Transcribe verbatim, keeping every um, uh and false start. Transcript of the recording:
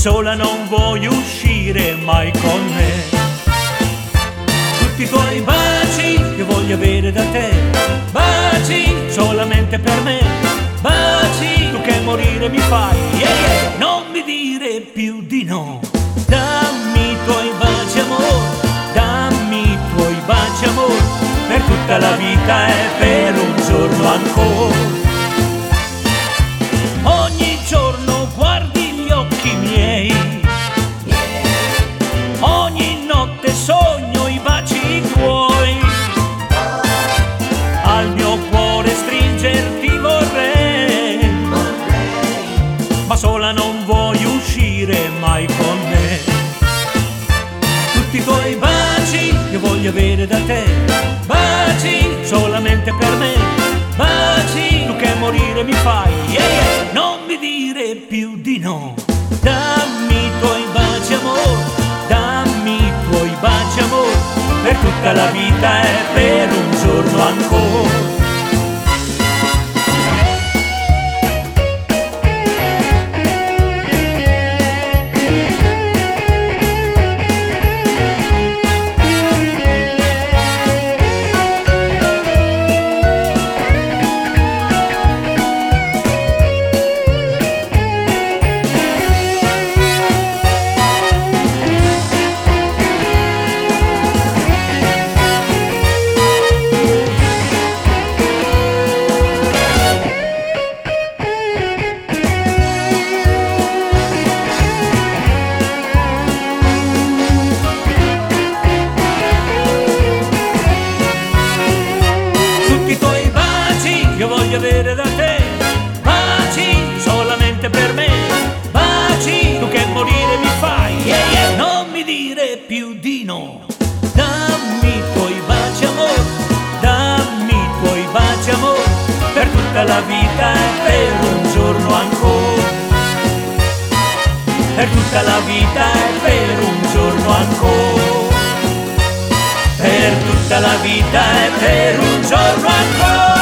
sola non vuoi uscire mai con me. Tutti i tuoi baci che voglio avere da te, baci solamente per me, baci tu che morire mi fai, yeah, yeah. Non mi dire più di no. Dammi i tuoi baci amore, dammi i tuoi baci amore, per tutta la vita e per un giorno ancora. Ogni giorno guardi gli occhi miei, ogni notte sogno i baci tuoi, al mio cuore stringerti vorrei, ma sola non vuoi uscire mai con me. Tutti i tuoi baci che voglio avere da te, baci solamente per me, baci tu che morire mi fai, yeah, yeah. Non mi dire più di no. Dammi i tuoi baci amore, dammi i tuoi baci amore, per tutta la vita e per un giorno ancora. Io voglio avere da te, baci solamente per me, baci tu che morire mi fai, yeah, yeah. Non mi dire più di no. Dammi i tuoi baci amore, dammi i tuoi baci amore, per tutta la vita e per un giorno ancora. Per tutta la vita e per un giorno ancora. Per tutta la vita e per un giorno ancora.